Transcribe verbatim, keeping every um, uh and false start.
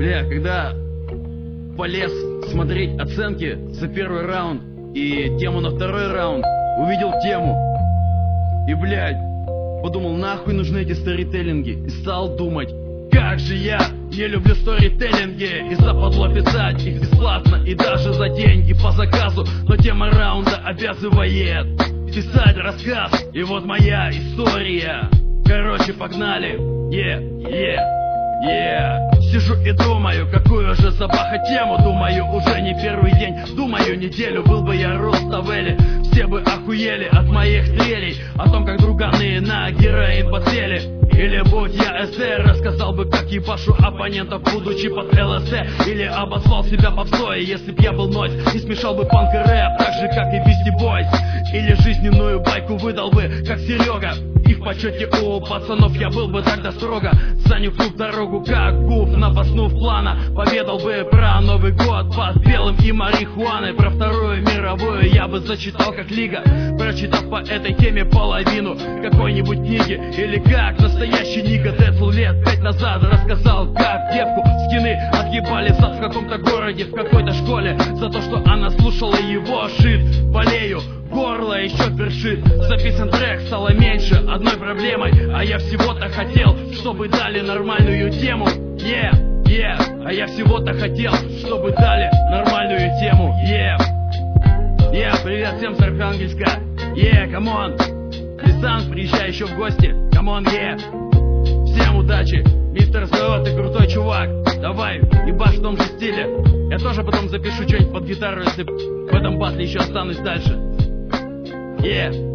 Бля, когда полез смотреть оценки за первый раунд и тему на второй раунд, увидел тему и, блядь, подумал, нахуй нужны эти сторителлинги, и стал думать, как же я не люблю сторителлинги, и западло писать их бесплатно и даже за деньги по заказу, но тема раунда обязывает писать рассказ, и вот моя история. Короче, погнали, е, е, е. Сижу и думаю, какую же забахать тему. Думаю, уже не первый день, думаю, неделю. Был бы я Роставели, все бы охуели от моих трелей, о том, как друганы на героин подсели. Или будь я эсэр, рассказал бы, как ебашу оппонентов, будучи под ЛСД. Или обозвал себя попсой, если б я был нойз, и смешал бы панк и рэп, так же, как и Beastie Boys. Или жизненную байку выдал бы, как Серега. И в почете у пацанов я был бы тогда строго. Занюхнув дорогу, как губ, напаснув плана, поведал бы про Новый год под белым и марихуаной. Про Вторую мировую я бы зачитал как Лига, прочитав по этой теме половину какой-нибудь книги. Или как настоящий Ника Децл лет пять назад рассказал, как девку скины отъебали зад в каком-то городе, в какой-то школе, за то, что она слушала его шит. Болею, горло еще першит. Записан трек, стало меньше одной проблемой, а я всего-то хотел, чтобы дали нормальную тему. Е, yeah, е, yeah. А я всего-то хотел, чтобы дали нормальную тему. Е, yeah. е, yeah, привет всем с Архангельска. Е, yeah, камон. Лисан, приезжай еще в гости. Камон, е. Yeah. Всем удачи. Мистер ЗО, ты крутой чувак. Давай, ебашь в том же стиле. Я тоже потом запишу что-нибудь под гитару, если в этом батле еще останусь дальше. Yeah.